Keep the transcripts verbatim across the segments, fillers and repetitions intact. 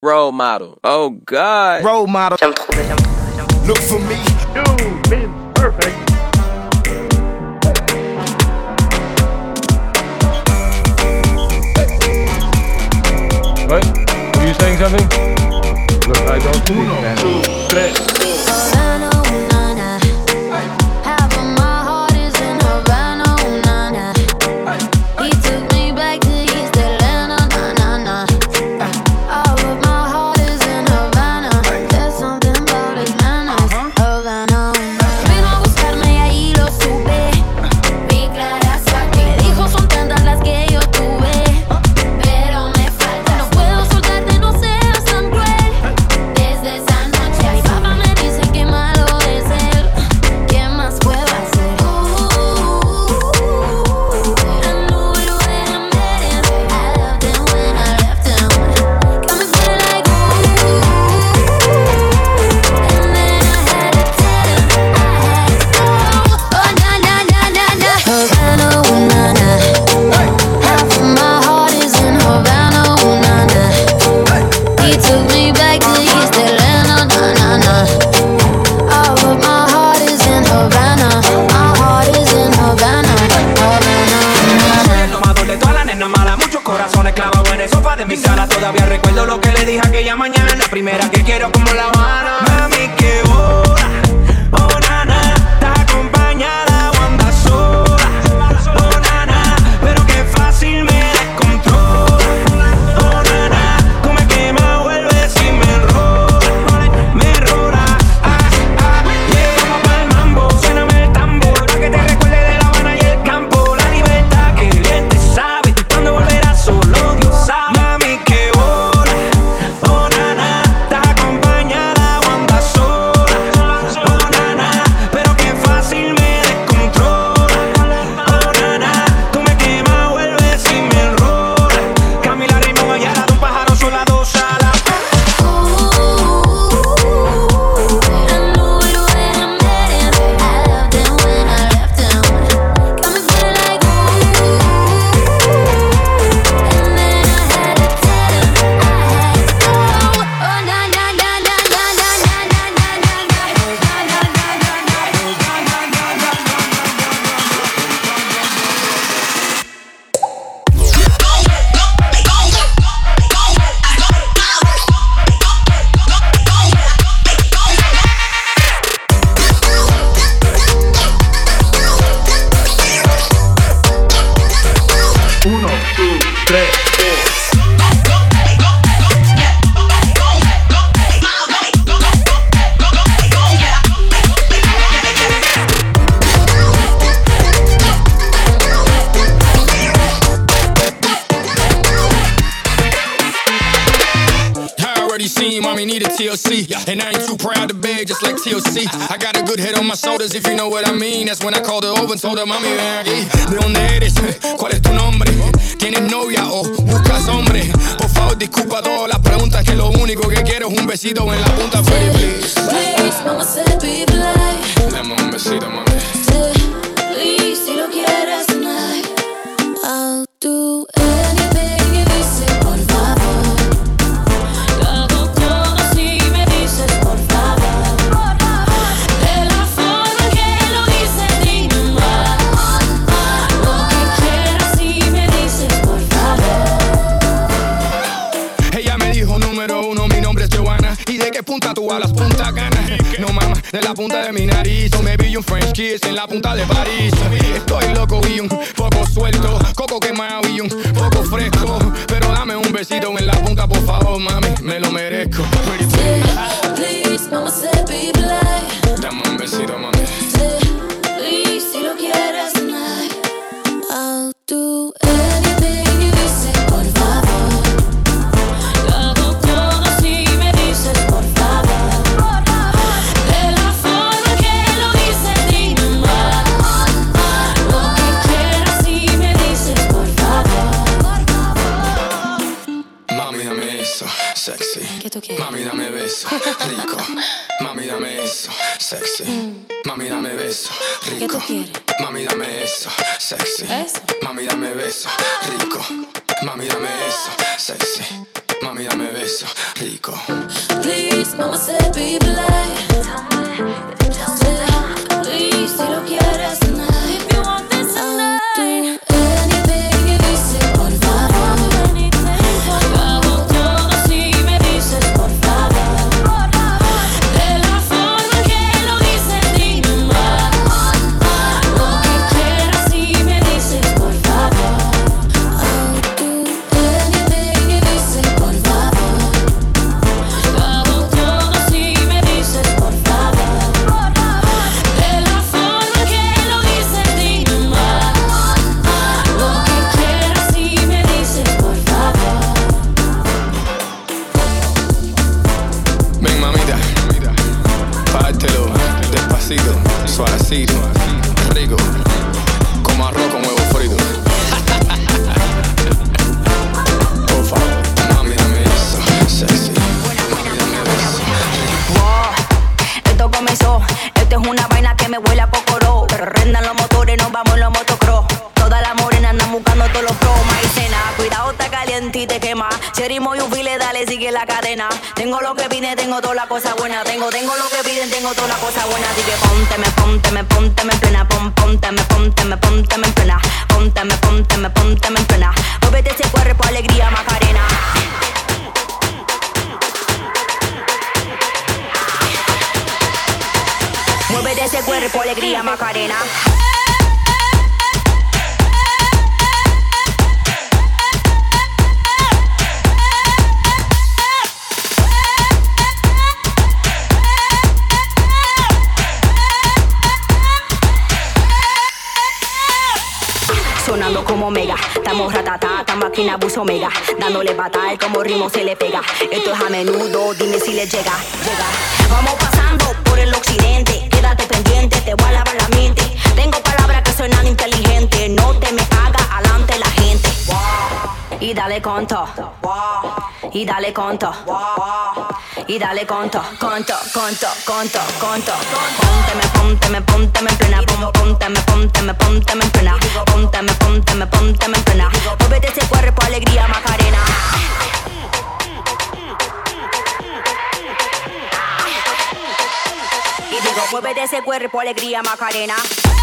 Role model. Oh God. Role model. Look for me. You mean perfect. What? Were you saying something? Look, I don't speak Spanish. Uno, two, tres. Todavía recuerdo lo que le dije aquella mañana. La primera que quiero como La Habana. Mami, que boda, oh nana. Estás acompañada o andas sola, oh nana. Pero qué fácil me descontrola, oh nana. Tú me quemas, vuelves y me enrola, me enrola, ah, ah, yeah. Vamos pa'l mambo, suéname el tambor, pa' que te recuerde de La Habana y el campo. La libertad que el viento sabe, cuando volverás solo Dios sabe. Mami, que T L C, and I ain't too proud to beg, just like T L C. I got a good head on my shoulders, if you know what I mean. That's when I called her over and told her, mami, ven aquí. ¿De dónde eres? ¿Cuál es tu nombre? ¿Tienes novia o buscas hombre? Por favor, disculpa todas las preguntas, que lo único que quiero es un besito en la punta. Pretty please, please, mama said be polite. Dame un besito, mami. Please, si lo quieres tonight, I'll do anything you dice, por favor. Punta tú a las puntas ganas. No mama, de la punta de mi nariz. O me vi un French kiss en la punta de París. Estoy loco y un poco suelto, coco quemado y un poco fresco. Pero dame un besito en la punta, por favor, mami, me lo merezco. Please, mama said be polite. Dame un besito, mami. Please, si lo quieres tonight, I'll do anything you dice, por favor. Sexy, mami dame beso, rico. Mami dame eso, sexy. Mm. Mami dame beso, rico. Mami dame eso, sexy. ¿Es? Mami dame beso, rico. Mami dame eso, sexy. Mami Mami, dame beso rico. Please, mama said be polite. Please, si lo quieres tonight. If you want this tonight. I'll do anything you dice, por favor. Hago todo si me dices, por favor. De la forma que lo dices, dime más. Lo que quieras si me dices, por favor. I'll do anything you dice, por favor. Hago todo si me dices, por favor. De la forma que lo dices, dime más. Lo que quieras si me dices, por favor. Ven, mamita, pártelo despacito, suavecito, rico, como arroz con huevo frito. Por favor, mami, dame eso, sexy. Mami, dame beso. Wow, esto comenzó. Esto es una vaina que me huele a cocoró. Rendan los motores, nos vamos en los motocross. Todas las morenas andan buscando todos los pros. Maicena, cuidado, está caliente y te quema. Cherimo y ufile, dale, sigue la cadena. Tengo lo que piden, tengo toda la cosa buena. Tengo, tengo lo que piden, tengo toda la cosa buena. Así que pónteme, pónteme, pónteme en plena. Pon, pónteme, pónteme, pónteme en plena. Pónteme, pónteme, pónteme en plena. Muévete ese cuerpo, alegría, Macarena. Muévete ese cuerpo, alegría, Macarena. Sonando como mega, estamos ratata, esta máquina buzo mega. Dándole batalla como ritmo se le pega. Esto es a menudo, dime si le llega, llega. Vamos pasando por el occidente, quédate pendiente, te voy a lavar la mente. Tengo palabras que suenan inteligentes, no te me haga alante la gente. Y dale conto, y dale conto, y dale conto, conto, conto, conto, conto. Pónteme, pónteme, pónteme en plena. Pónteme, pónteme, pónteme en plena. Pónteme, pónteme, pónteme en plena. Muévete ese cuerpo, alegría, Macarena. Y digo, muévete ese cuerpo, alegría, Macarena.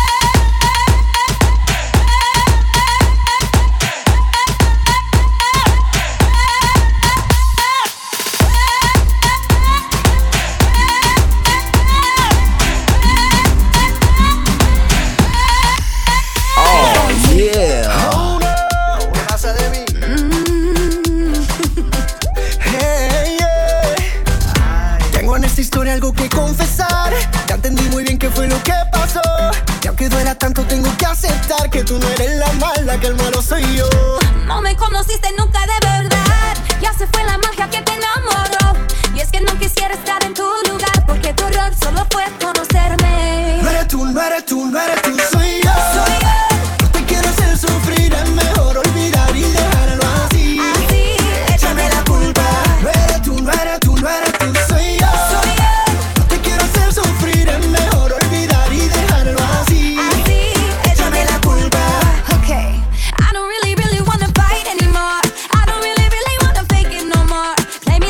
Algo que confesar, ya entendí muy bien qué fue lo que pasó. Y aunque duela tanto tengo que aceptar que tú no eres la mala, que el malo soy yo. No me conociste nunca de verdad, ya se fue la magia que te enamoró. Y es que no quisiera estar en tu lugar, porque tu error solo fue conocerme. No eres tú, no eres tú, no eres tú, soy yo. Soy yo. No te quiero hacer sufrir, es mejor olvidar y dejarlo así. Así, échame la culpa. No eres tú, no eres tú, no eres tú, soy yo. soy yo. Sufrir es mejor olvidar y dejarlo así. Así, échame la culpa. Okay, I don't really, really wanna fight anymore. I don't really, really wanna fake it no more. Play me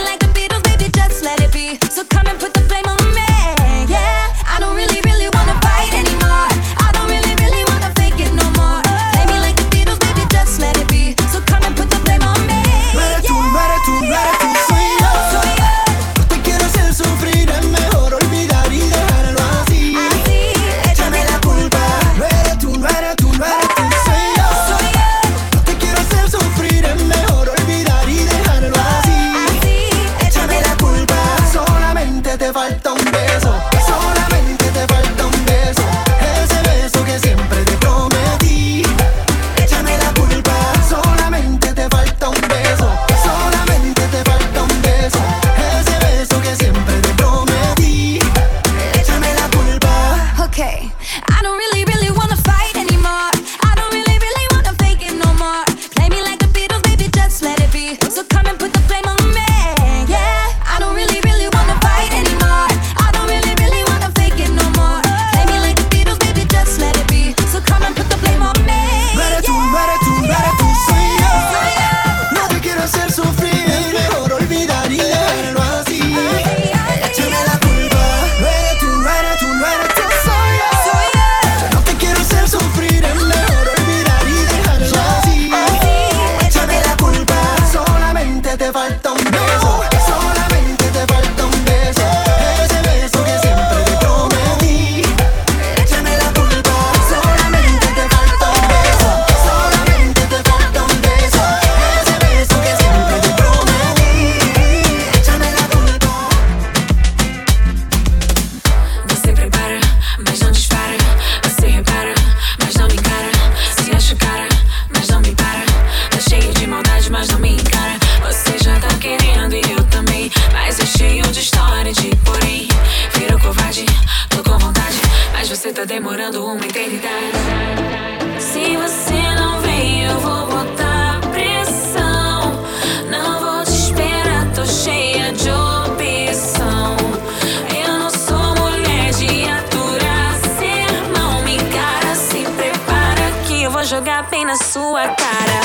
jogar bem na sua cara.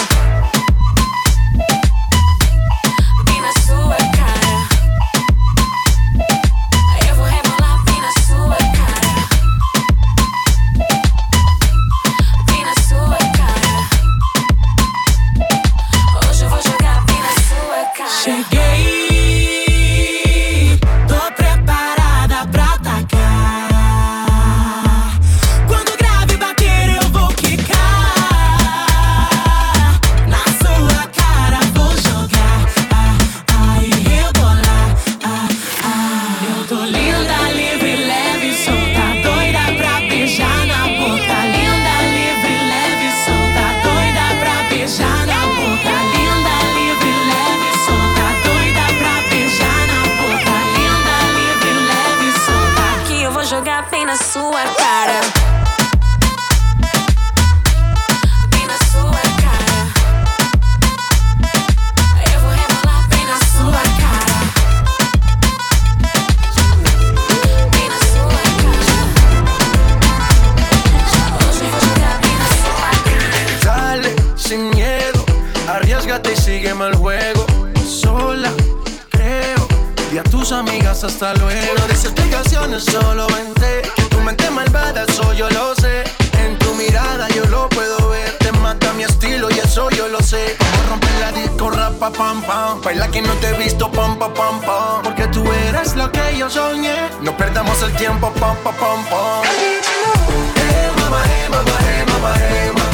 Bem na sua cara. Eu vou rebolar bem na sua cara. Bem na sua cara. Hoje eu vou jogar bem na sua cara. Cheguei, tô preparada pra atacar. Quando o grave bater eu vou quicar. Na sua cara vou jogar, ah, ah, e rebolar, ah, ah. Eu tô linda, livre, leve, solta, doida pra beijar na boca. Linda, livre, leve, solta, doida pra beijar na boca. Linda, livre, leve, solta, doida pra beijar na boca. Linda, livre, leve, solta. Que eu vou jogar bem na sua cara. Bem na sua cara. Eu vou rebolar bem na sua cara. Bem na sua cara. Hoje eu vou jogar bem na sua cara. Dale, sin miedo, arriésgate y sígueme el juego. Sola, creo, y a tus amigas hasta luego. No des explicaciones, solo vente. Que tu mente malvada, eso yo lo sé. En tu mirada yo lo puedo ver. Te mata mi estilo y eso yo lo sé. Como romper la disco, rapa, pam, pam. Baila que no te he visto, pam, pam, pam, pam. Porque tú eres lo que yo soñé. No perdamos el tiempo, pam, pam, pam, pam. Eh, mama, eh, mama, eh, mama, eh, mama.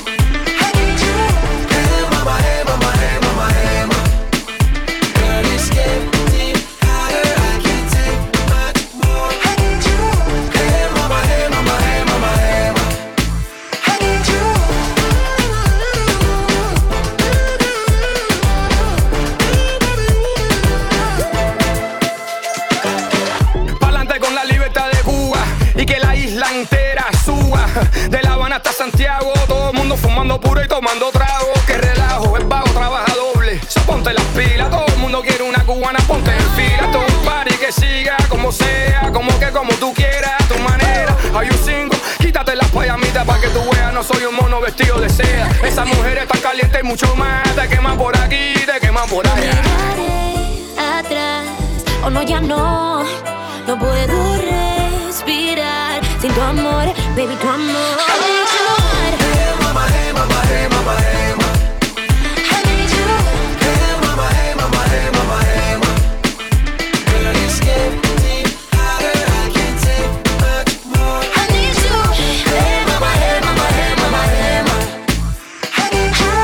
Pa'lante con la libertad de Cuba y que la isla entera suba. De La Habana hasta Santiago, todo el mundo fumando puro y tomando trago. Que relajo, el vago trabaja doble. So ponte las pilas, todo el mundo quiere una cubana, ponte en fila. Todo un party que siga como sea, como que como tú quieras, a tu manera. Hay un cinco, quítate las payamitas pa' que tú veas, no soy un mono vestido de seda. Esas mujeres están calientes y mucho más, te queman por aquí, te queman por allá. Miraré atrás, o no, ya no. No puedo respirar sin tu amor, baby, tu amor. I need you. Hey mama, hey mama, hey mama, hey mama. I need you. Hey mama, hey mama, hey mama, hey mama. Girl, it's getting hotter, I can't take much more. I need you. Hey mama, hey mama, hey mama, hey mama. I need you.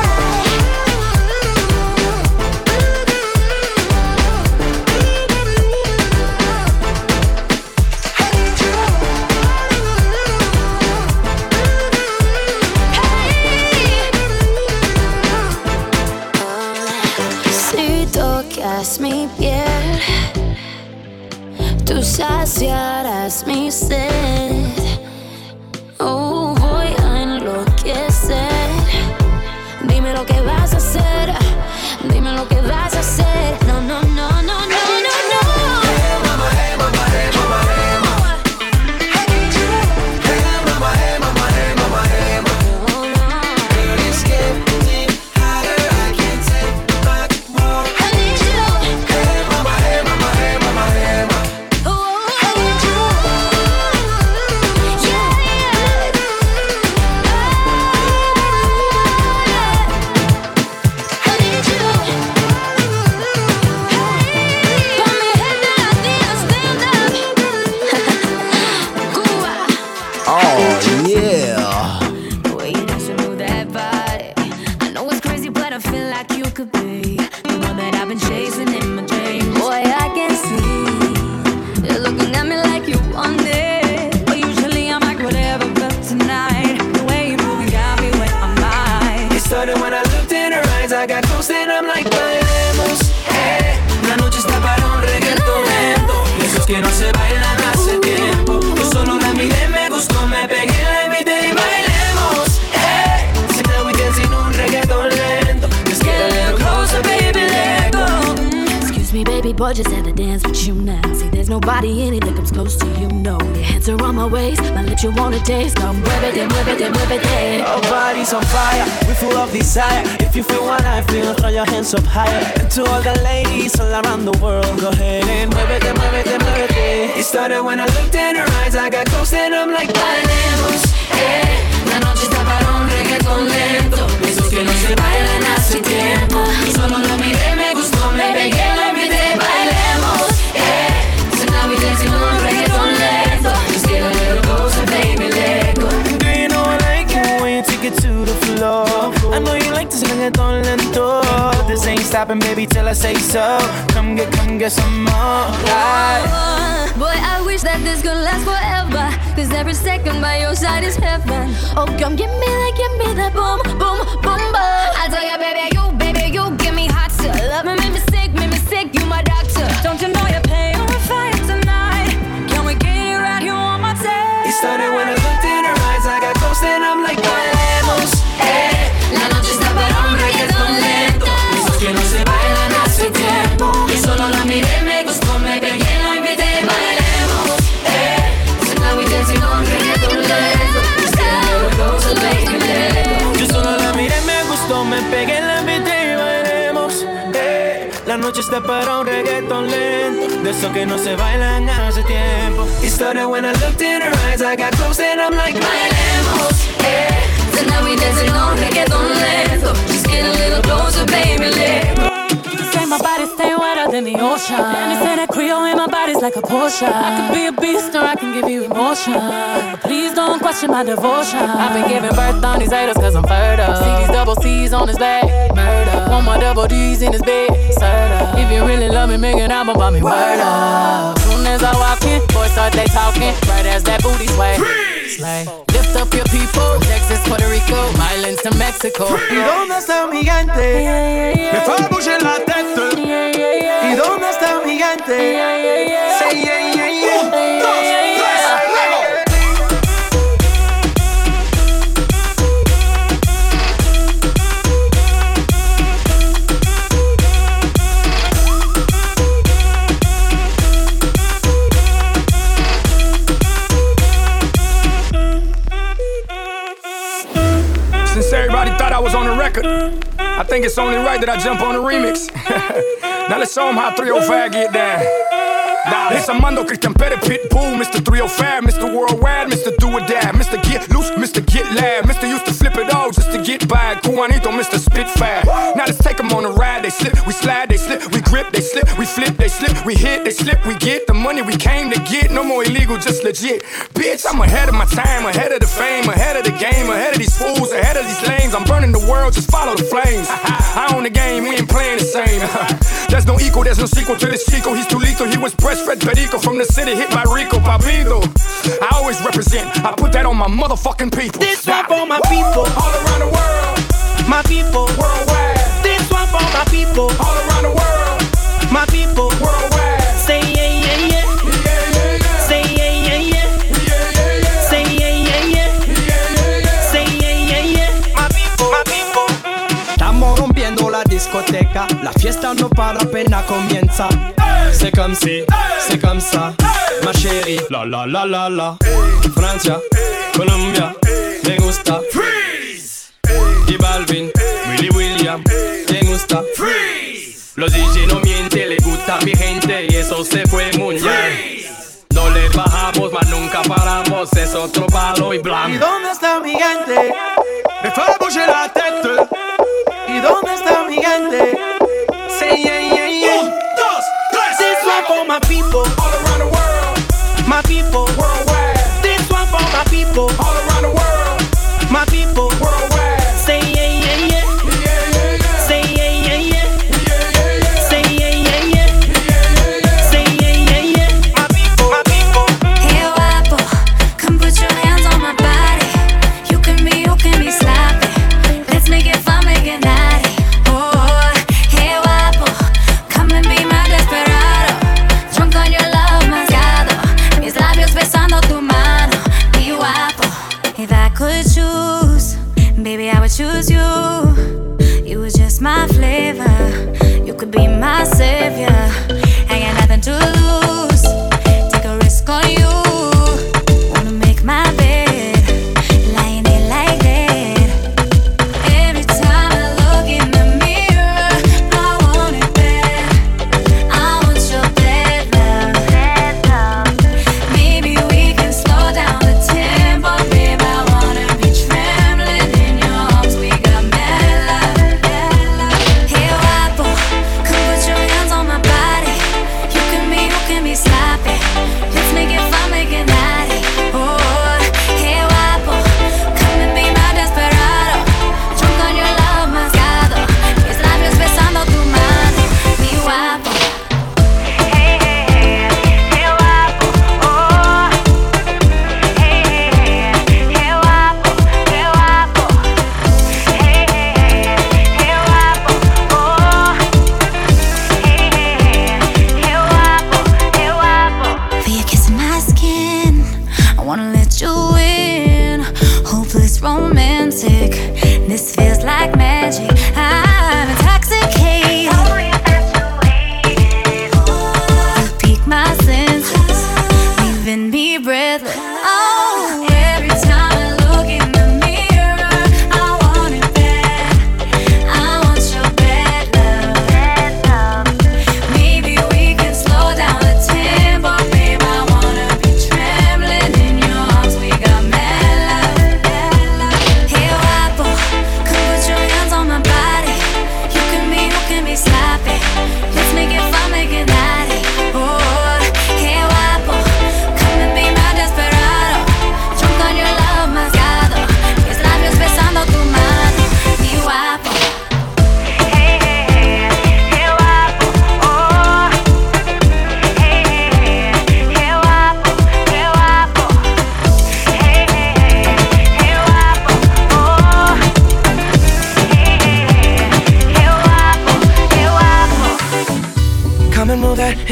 Si tocas mi piel, tú saciarás mi sed. Oh, voy a enloquecer. Dime lo que vas a hacer. Dime lo que vas a hacer. No, no, no, no, no, no, no. Hey mama, hey mama, hey mama, hey mama. I need you. Hey mama, hey mama, hey mama, hey mama. Oh, no. Girl, it's getting hotter, I can't take much more. I need you. Hey mama, hey mama, hey mama, hey mama. Oh, I need you. Yeah, yeah. just had to dance with you now. See, there's nobody in it that comes close to you, no. Your hands are on my waist, my lips you wanna taste. Come muévete, muévete, muévete. Our bodies on fire, we full of desire. If you feel what I feel, throw your hands up higher. And to all the ladies all around the world, go ahead and muévete, muévete, muévete. It started when I looked in her eyes, I got close and I'm like, bailemos, eh. La noche está para un reggaetón lento. Esos que no se bailan hace tiempo. Solo lo miré, me gustó, me pegué, lo invité. Bailemos, eh. So now we dancing on reggaetón lento. Just get a little closer, baby, let go. do you know I like it when you take it to the floor? I know you like this reggaeton lento. This ain't stopping, baby, till I say so. Come get, come get some more. Right. Boy, I wish that this could last forever. Cause every second by your side is heaven. Oh, come give me that, give me that boom, boom, boom, boom. I tell ya, baby, you, baby, you give me hot stuff. Love me, make me sick, make me sick, you my doctor. Don't you know you're paying on fire tonight? Can we get it right here on my tail? It started when I looked in her eyes, I got close and I'm like, bailemos, eh. La noche está para un reggaetón lento. Esos que no se bailan hace tiempo. Y solo la miré, me gustó, me pegué, la invité. Bailemos, eh. So now we dancing on reggaetón lento. Just get a little closer, baby, let go. yo solo la miré, me gustó, me pegué, la invité y bailemos, eh. La noche está para un reggaetón lento. De esos que no se bailan hace tiempo. It started when I looked in her eyes, I got close and I'm like, bailemos, eh. So now we dancing on reggaeton lento. Just get a little closer, baby, let go. Say my body stay wetter than the ocean. And they say that Creole in my body's like a potion. I could be a beast or I can give you emotion. But please don't question my devotion. I've been giving birth on these haters cause I'm fertile. See these double C's on his back, murder. Want my double D's in his bed, serta. If you really love me, make an album about me, word up. Soon as I walk in, boys start they talking. Right as that booty sway, slay. Lift up your people, Texas, Puerto Rico, Islands to Mexico. ¿y dónde está mi gigante? Me fue a bouger la tête. ¿Y dónde está mi gigante? Say yeah, yeah, yeah. Un, dos, tres, luego. Since everybody thought I was on the record, I think it's only right that I jump on the remix. Now let's show them how three oh five get down. It's Armando Christian Petty Pitbull, Mister three oh five, Mister Worldwide, Mister Do or Die, Mister Get Loose, Mister Get Loud, Mister Used to flip it all just to get by. Juanito, Mister Spitfire. Now let's take them on a ride. They slip, we slide, they slip, we grip, they slip, we flip, they slip, we hit, they slip, we get the money we came to get. No more illegal, just legit. Bitch, I'm ahead of my time, ahead of the fame, ahead of the game, ahead of these fools, ahead of these lanes. I'm burning the world, just follow the flames. I own the game, we ain't playing the same. There's no equal, there's no sequel to this Chico. He's too lethal, he was breastfed Perico from the city, hit by Rico Papito. I always represent, I put that on my motherfucking people. This one for my people all around the world. My people worldwide. This one for my people all around the world. My people worldwide. Say yeah, yeah, yeah. Yeah, yeah, yeah. Say yeah, yeah, yeah. Yeah, yeah, yeah. Say yeah, yeah, yeah. Yeah, yeah, yeah. Say yeah, yeah, yeah. My people, my people. Estamos rompiendo la discoteca. La fiesta no para, apenas comienza. C'est comme si, c'est comme ça, ma chérie. La la la la la. Francia, Colombia, me gusta. Freeze. Y Balvin, Willy William, me gusta. Freeze. Los D J no mienten, le gusta mi gente y eso se fue mundial. No le bajamos, mas nunca paramos, es otro palo y blanco. ¿Y dónde está mi gente? Me fue a bouger la tête. ¿Y dónde está mi gente? Say yeah, yeah, yeah. Un, dos, tres. This one for my people all around the world. My people worldwide. This one for my people all around the world. My people worldwide. Say yeah, yeah, yeah. Yeah, yeah, yeah. Say yeah, yeah, yeah. Yeah, yeah, yeah. Say yeah, yeah, yeah. Yeah, yeah, yeah. Say yeah, yeah, yeah. My people, my people. Hey guapo, come put your hands on my body. You can be, you can be sloppy. Let's make it fun, make it naughty. Oh, hey guapo, come and be my desperado. Drunk on your love, demasiado. Mis labios besando tu mano. Mi guapo,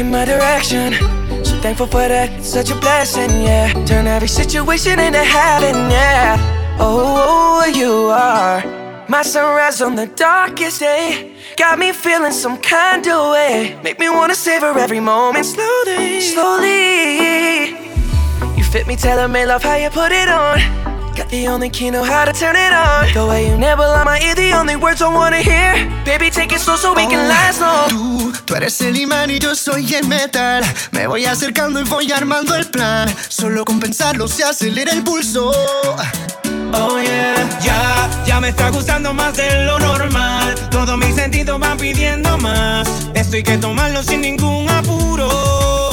in my direction. So thankful for that, it's such a blessing, yeah. Turn every situation into heaven, yeah. Oh, you are my sunrise on the darkest day. Got me feeling some kind of way. Make me wanna savor every moment slowly, slowly. You fit me, tailor-made, love how you put it on. Got the only key, know how to turn it on. The way you never lie my ear, the only words I wanna hear. Baby, take it slow so we can last long. Tú, tú eres el imán y yo soy el metal. Me voy acercando y voy armando el plan. Solo con pensarlo se acelera el pulso. Oh yeah, Ya, ya me está gustando más de lo normal. Todos mis sentidos van pidiendo más. Esto hay que tomarlo sin ningún apuro.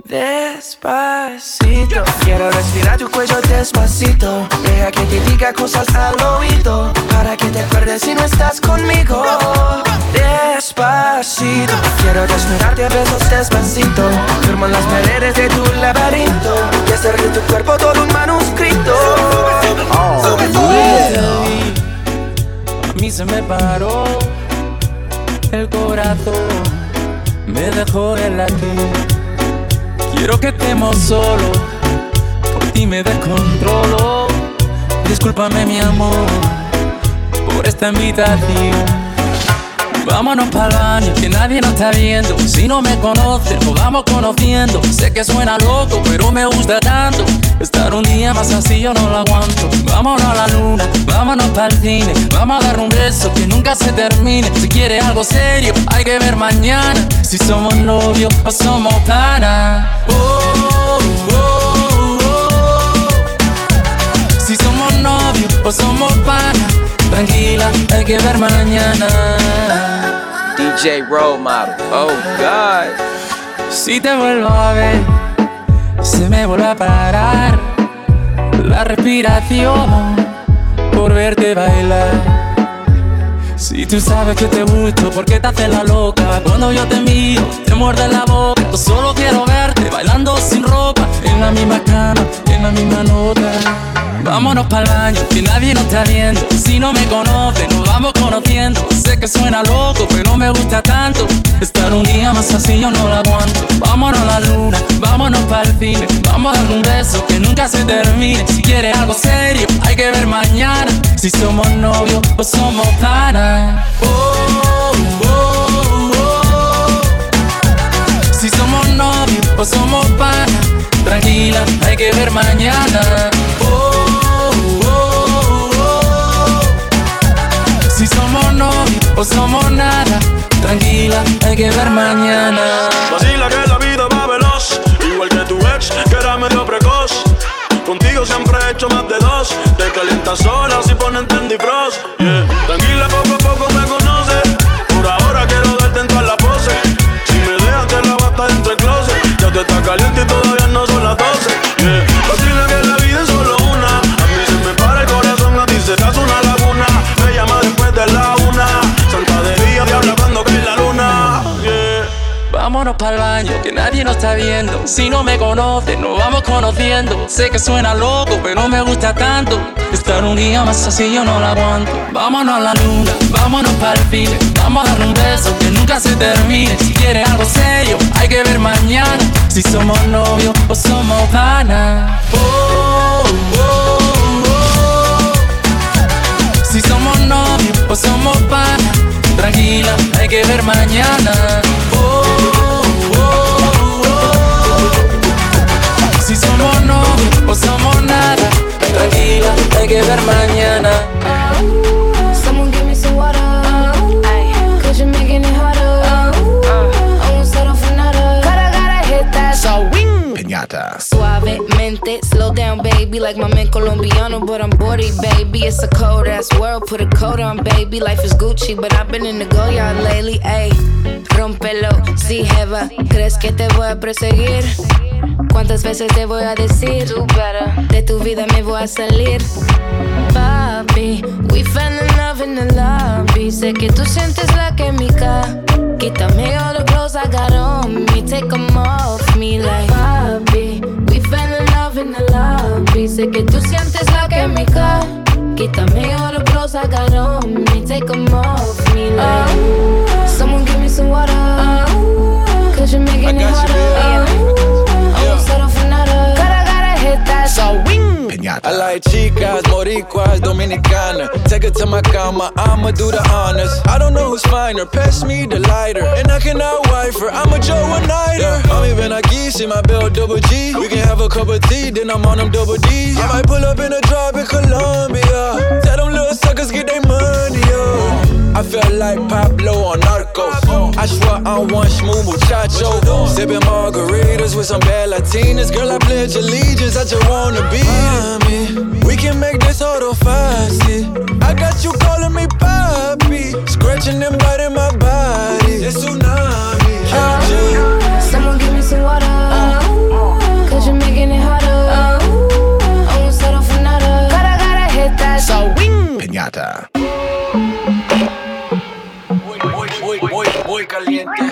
despacito. Quiero respirar tu cuello despacito. Deja que te diga cosas al oído, para que te acuerdes si no estás conmigo. Despacito. Quiero desnudarte a besos despacito. Firmo las paredes de tu laberinto y hacer de tu cuerpo todo un manuscrito. Oh, yeah. A mí se me paró el corazón, me dejó el latir. Quiero que estemos solos, por ti me descontrolo. Discúlpame mi amor por esta invitación. Vámonos pa'l baño, que nadie nos está viendo. Si no me conoces, nos vamos conociendo. Sé que suena loco, pero me gusta tanto. Estar un día más así yo no lo aguanto. Vámonos a la luna, vámonos pa'l cine. Vamos a dar un beso que nunca se termine. Si quieres algo serio, hay que ver mañana si somos novios o somos panas. Oh, oh, oh, oh. Si somos novios o somos panas. Tranquila, hay que ver mañana. D J Role Model, oh God. Si te vuelvo a ver, se me vuelve a parar la respiración por verte bailar. Si tú sabes que te gusto, ¿por qué te haces la loca? Cuando yo te miro, te muerde la boca. Yo solo quiero verte bailando sin ropa, en la misma cama, en la misma nota. Vámonos pa'l baño, que nadie nos está viendo. Si no me conoces, nos vamos conociendo. Sé que suena loco, pero me gusta tanto. Estar un día más así yo no lo aguanto. Vámonos a la luna, vámonos pa'l cine. Vamos a dar un beso que nunca se termine. Si quieres algo serio, hay que ver mañana si somos novios o somos panas. Oh, oh, oh, oh. Si somos novios o somos panas. Tranquila, hay que ver mañana. Oh, si somos novios o somos nada, tranquila, hay que ver mañana. Vacila que la vida va veloz, igual que tu ex, que era medio precoz. Contigo siempre he hecho más de dos. Te calientas sola si ponen Tendy Frost, yeah. Tranquila, poco a poco me conoces. Por ahora quiero darte en todas las poses. Si me dejas te la basta dentro del closet. Ya te está caliente y todavía no son las doce, yeah. Vacila que la vida es solo una. A mí se me para el corazón, a ti se te hace una laguna. Me llama después de la una. Santa de día, diabla cuando cae la luna, yeah. Vámonos pa'l baño, que nadie nos está viendo. Si no me conoces, nos vamos conociendo. Sé que suena loco, pero me gusta tanto. Estar un día más así yo no lo aguanto. Vámonos a la luna, vámonos pa'l cine. Vamos a dar un beso que nunca se termine. Si quieres algo serio, hay que ver mañana si somos novios o somos panas. Oh, oh, oh, oh. Si somos novios o somos panas. Tranquila, hay que ver mañana. Oh, oh, oh, oh. Si somos novios o somos nada. Tranquila, hay que ver mañana. Someone give me some water, cause you're making it harder. I won't settle for nada. Gotta, gotta hit that. So wing, piñata. Suavemente, slow down, baby, like my man Colombiano, but I'm body, baby. It's a cold ass world, put a coat on, baby. Life is Gucci, but I've been in the go yard lately, ayy. Rómpelo, si jeva, ¿crees que te voy a perseguir? ¿Cuántas veces te voy a decir? De tu vida me voy a salir. Papi, we fell in love in the lobby. Sé que tú sientes la química. Quítame all the clothes I got on me. Take them off me like papi. We fell in love in the lobby. Sé que tú sientes la química. Quítame all the clothes I got on me. Take them off me like someone give me some water, cause you're making it harder. Boricua, Dominicana. Take her to my cama, I'ma do the honors. I don't know who's finer, pass me the lighter. And I cannot wife her, I'm a Joe one-nighter. I'm even aquí, see my belt double G. We can have a cup of tea, then I'm on them double D's. I might pull up in a drop in Colombia. Tell them little suckers get their money up. I felt like Pablo on Narcos. I swear I'm one smooth muchacho. Sipping margaritas with some bad Latinas. Girl, I pledge allegiance, I just wanna be me. We can make this auto fast. I got you calling me papi, scratching and biting my body. It's tsunami. Oh, someone give me some water, oh, cause you're making it harder. Oh, I won't settle for nada. Gotta, gotta hit that. So wing piñata. Muy, muy, muy caliente.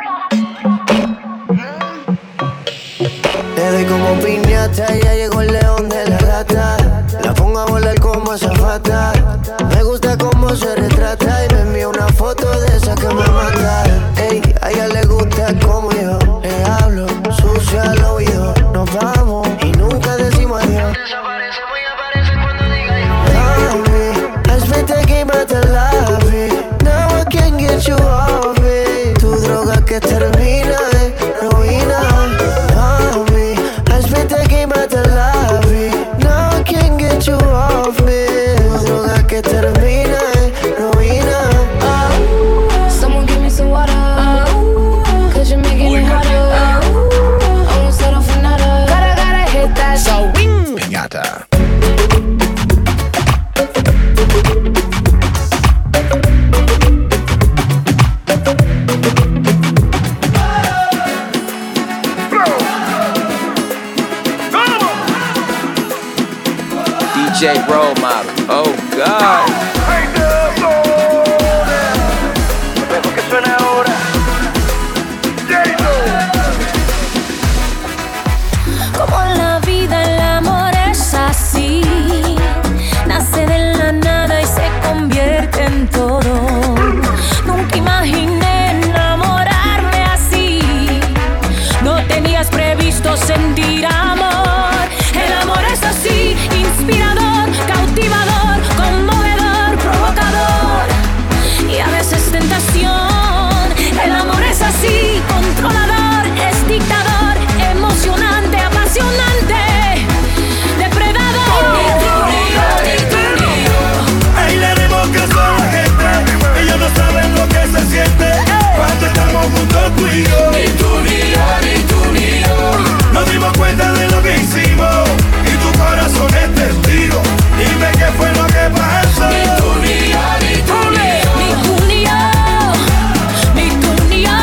Te doy como piñata, ya llegó el león de la lata. La pongo a volar como azafata. Me gusta cómo se retrata y me envía una foto de esa que me mata. Ey, a ella le gusta como yo le hablo sucio al oído. Nos vamos y nunca decimos adiós. Desaparecemos y aparecen cuando diga yo. Mami, let's be taking back the love. Now I can't get you off me. Tu droga que termina de ruina. Mami, let's be taking back the love. Now I can't get you off me. Tu droga que termina de ruina. Oh, someone give me some water, oh, cause you're making it harder. Oh, I won't settle for nada. Gotta, gotta hit that. So wing piñata. D J Role Model. Oh God. Dejo que suene ahora. Como la vida, el amor es así. Nace de la nada y se convierte en todo. Nunca imaginé enamorarme así. No tenías previsto sentir amor. El amor es así, inspirador, cautivador, conmovedor, provocador y a veces tentación. El amor es así, controlador, es dictador, emocionante, apasionante, depredador. Ahí le dimos caso a la gente. Ellos no saben lo que se siente cuando estamos juntos tú y yo. Ni tú ni yo, ni tú ni yo. Nos dimos cuenta de lo que hicimos y tu corazón es testigo. Dime qué fue lo que pasó. Ni tú ni yo, ni tú ni yo. Ni tú ni yo, ni tú ni yo.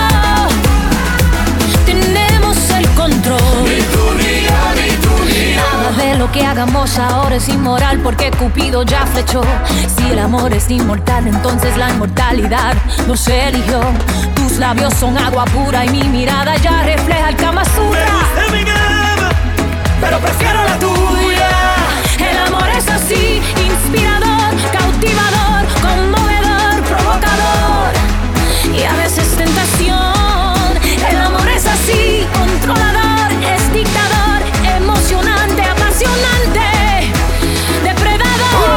Tenemos el control. Ni tú ni yo, ni tú ni yo. Nada de lo que hagamos ahora es inmoral porque Cupido ya flechó. Si el amor es inmortal, entonces la inmortalidad nos eligió. Tus labios son agua pura y mi mirada ya refleja el Kama Sutra. Me gusta mi cama, pero prefiero la tuya. El amor es así, inspirador, cautivador, conmovedor, provocador y a veces tentación. El amor es así, controlador, es dictador, emocionante, apasionante, depredador.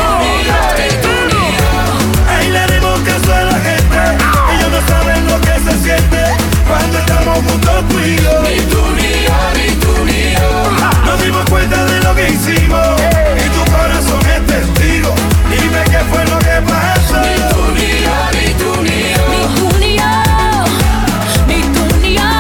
ahí le dimos caso a la gente. Ellos no saben lo que se siente cuando estamos juntos tú y yo. Ni tú ni yo, ni tú ni yo. Nos dimos cuenta de lo que hicimos y tu corazón es testigo. Dime qué fue lo que pasó. Ni tú ni yo, ni tú ni yo. Ni tú ni yo, ni tú ni yo.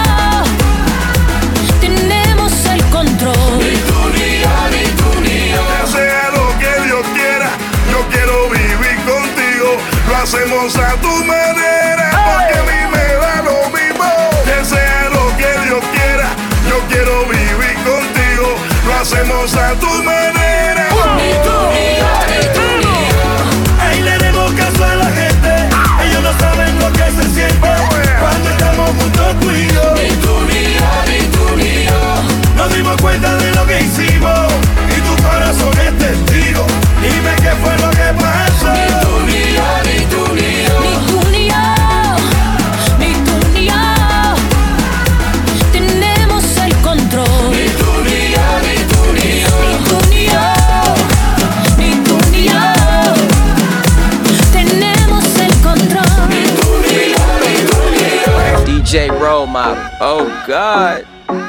Tenemos el control. Ni tú ni yo, ni tú ni yo. Que sea lo que Dios quiera, yo quiero vivir contigo. Lo hacemos a tu manera, porque a mí me da lo mismo. Que sea lo que Dios quiera, yo quiero vivir contigo. Lo hacemos a tu manera. Ni tú ni yo, ni tú ni yo. Ahí le demos caso a la gente. Ellos no saben lo que se siente cuando estamos juntos tú y yo. Ni tú ni yo, ni tú ni yo. Nos dimos cuenta de lo que hicimos y tu corazón es testigo. Dime qué fue lo que pasó. Ni tú ni yo, ni tú ni yo. Ni tú ni yo, ni tú ni yo. Tenemos el control. Ni tú ni yo, ni tú ni yo. Ni tú ni yo. Oh God.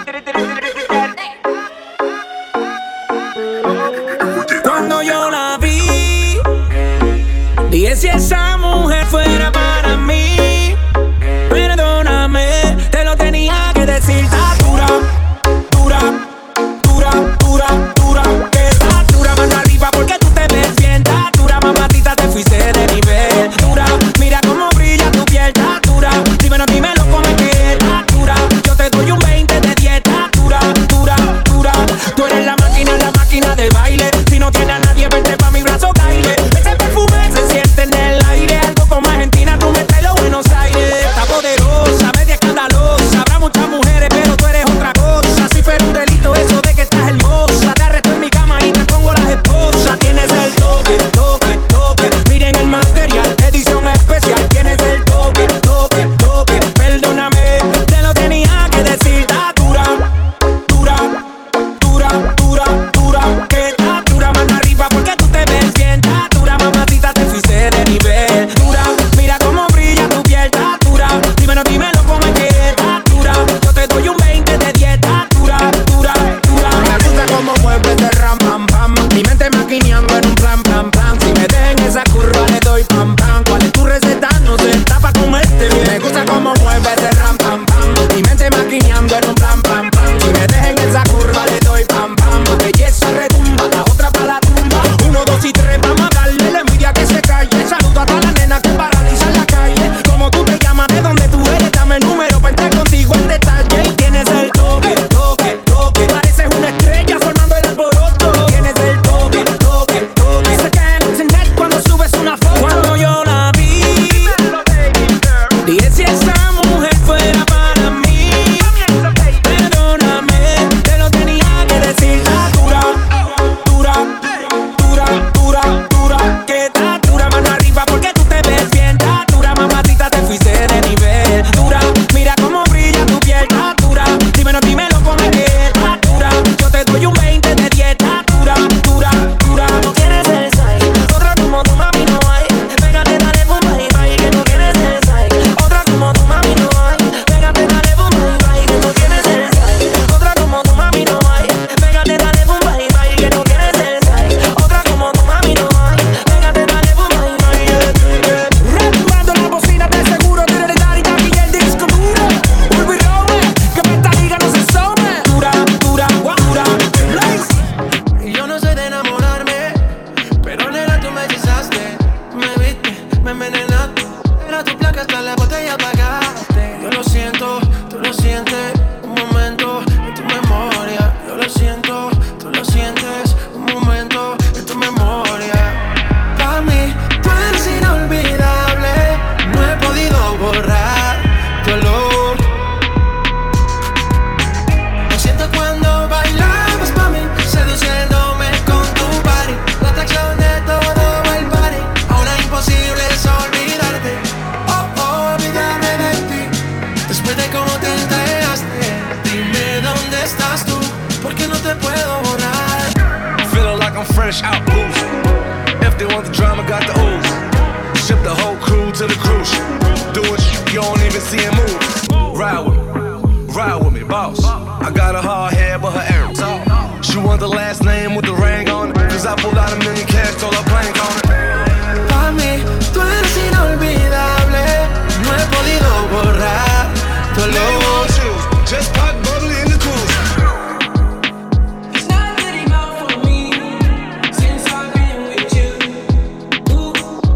Cuando yo la vi, dije si esa mujer fuera para mí. Perdóname, te lo tenía que decir. Está dura, dura, dura, dura, dura. Que está dura, mano arriba porque tú te ves bien. Está dura, mamacita, te fuiste de nivel. Dura, mira cómo brilla tu piel. Está dura, dímelo, dímelo cómo es que está dura. Yo te doy un veinte de dieta. Dura, dura, dura. Tú eres la máquina, la máquina del baile. Si no tiene a nadie, vente pa' mi brazo, baile. Ese perfume se siente en el aire. Algo como Argentina, tú metes los Buenos Aires. Está poderosa, media escandalosa. Habrá muchas mujeres, pero tú eres otra cosa. Si fuera un delito eso de que estás hermosa, te arresto en mi cama y te pongo las esposas. Tienes el toque, toque, toque. Miren el material, edición especial. Tienes el toque, toque, toque. Perdóname, te lo tenía que decir. Está dura, dura, dura, dura, dura. Que está dura, mano arriba porque tú te ves bien. Está dura, mamacita, te fuiste de nivel. Dura, mira cómo brilla tu piel. Está dura, dímelo, dímelo cómo es que está dura. Yo te doy un veinte de dieta. Dura, dura, dura. Me gusta cómo mueves de ram, pam, pam. Mi mente maquineando en un plan, plan, plan. Si me dejen esa curva le doy pam, pam. ¿Cuál es tu receta? No sé, está pa' comerte bien. Me gusta cómo mueves de ram, pam, pam. Mi mente maquineando en un plan, pam, pam. Si me dejen esa curva le doy pam, pam. Belleza retumba, la otra pa' la tumba. Uno, dos y tres, vamos a darle la envidia que se calle. Saludo a todas las nenas que paralizan la calle. Como tú te llamas, de dónde tú eres, dame el número pa' entrar contigo en detalle. Y tienes el toque, toque, toque. Pareces una estrella formando el alboroto. Tienes el toque, toque, toque. Se cae en internet cuando subes una foto. Cuando yo la vi, dije si esa mujer fuera para mí. Perdóname, te lo tenía que decir. Está dura, dura, dura, dura, dura. Que está dura, mano arriba porque tú te ves bien. Está dura, mamacita, te fuiste de nivel. Dura, mira cómo brilla tu piel. Está dura, dímelo, dímelo cómo es que está dura. Yo te doy un veinte de dieta. Dura, dura, dura. No quieres el side, otra como tu mami no hay. Pégate, dale, boom, bye, bye, que no quieres el side. Otra como tu mami no hay. Pégate, dale, boom, bye, bye, que no quieres el side. Otra como tu mami no hay. Pégate, dale, boom, bye, bye, que no quieres el side. Otra como tu mami no hay. Pégate, dale, boom, bye, bye, yeah. Retumbando la bocina de seguro. Tiene el daddy, daddy y el disco duro. Urbi Rome, que en esta liga no se some. Dura, dura, dura, blaze. Yo no soy de enamorarme, pero nena tú me hechizaste. Me viste, me envenenaste. Era tu placa hasta la botella apagaste. Yo lo siento, tú lo sientes. Un momento en tu memoria. Yo lo siento, tú lo sientes. Un momento en tu memoria. Pa' mí, tú eres inolvidable. No he podido borrar tu olor. Lo siento cuando bailabas pa' mí, seduciéndome con tu body. La atracción de todo el party. Ahora imposible es olvidarte. Oh, oh, olvidarme de ti. Después de cómo te entregaste, dime dónde estás tú, porque no te puedo borrar. Feeling like I'm fresh out booze. If they want the drama, got the ooze. Ship the whole crew to the cruise. Doing shit you don't even see him move. Ride with me, ride with me, boss. I got a hard head, but her air talk. She want the last name with the ring on it. Cause I pulled out a million cash, told her blank on it. Pa' mí, tú eres inolvidable. No he podido borrar tu olor. Just pop bubbly in the cruise. It's not good enough for me since I've been with you. Ooh.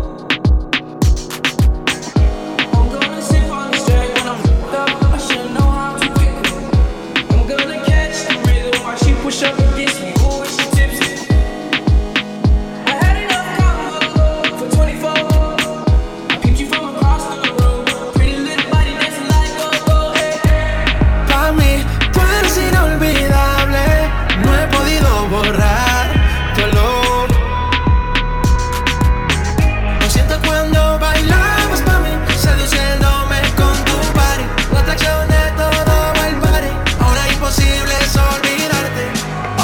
I'm gonna sip on the straight when I'm fucked up. I should know how to pick it. I'm gonna catch the rhythm while she push up against me. Ooh, she tipsy. I had enough combo for twenty-four. I picked you from across the room. Pretty little body dancing like go-go. Hey, hey. Pa' mí, tú eres inolvidable. No he podido borrar tu olor. Lo siento cuando bailabas pa' mí, seduciéndome con tu body. La atracción de todo el party. Ahora imposible es olvidarte.